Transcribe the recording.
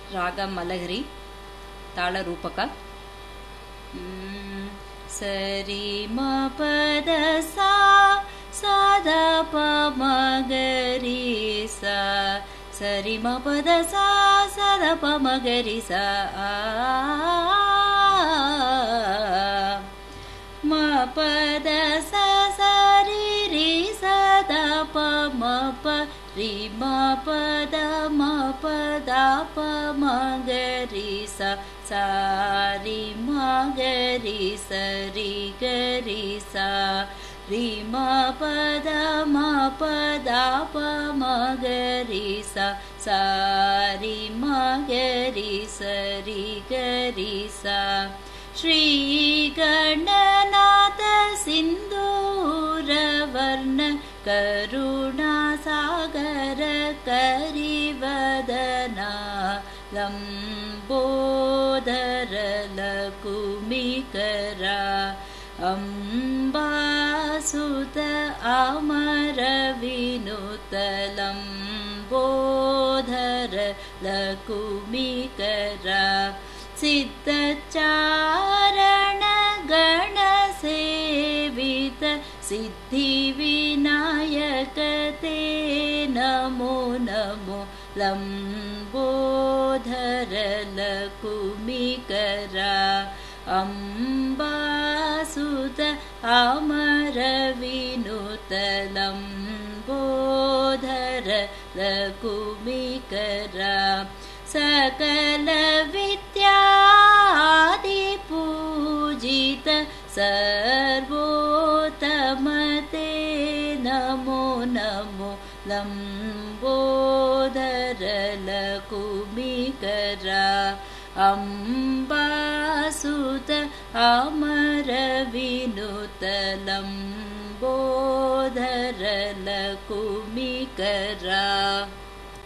ರಾಗ ಮಲಹರಿ ತಾಳ ರೂಪಕ ಸರಿ ಮ ಪದ ಸಾ ದ ಪ ಮ ಗ ರಿ ಸಾ ಸರಿ ಮ ಪದ ಸಾ ದ ಪ ಮ ಗ ರಿ ಸಾ ಮ ಪದ ಸಾ ರಿ ರಿ ಸ ದ ಪ ಮ ಪ ರಿ ಮ ಪದ ಮ ಪದ ಪ ಮ ಗ ರಿ ಸ ಸಾ ರಿ ಮ ಗ ರಿ ಸ ರಿ ಗ ರಿ ಸ ರಿ ಮ ಪದ ಮ ಪದ ಪ ಮ ಗ ರಿ ಸ ಸಾ ರಿ ಮ ಗ ರಿ ಸ ರಿ ಗ ರಿ ಸ ಶ್ರೀ ಗಣನಾಥ ಸಿಂಧೂರ ವರ್ಣ ಕರುಣಾ ಸಾಗರ ಕರಿವದನ ಲಂಬೋದರ ಲಕುಮಿಕರ ಅಂಬಾಸುತ ಅಮರ ವಿನುತ ಲಂಬೋದರ ಲಕುಮಿಕರ ಸಿದ್ಧಚಾರಣ ಗಣ ಸೇವಿತ ಸಿದ್ಧಿ ವಿನಾಯಕ ತೇ ನಮೋ ನಮೋ ಲಂಬೋದರ ಲಕುಮಿಕರ ಅಂಬಾಸುತ ಅಮರ ವಿನುತ ಲಂಬೋದರ ಲಕುಮಿಕರ ಸಕಲ ವಿದ್ಯಾದಿ ಪೂಜಿತ ಸರ್ವೋತ್ತಮತೆ ನಮೋ ನಮೋ ಲಂಬೋದರ ಲಕುಮಿಕರ ಅಂಬಾಸುತ ಅಮರ ವಿನುತ ಲಂಬೋದರ ಲಕುಮಿಕರ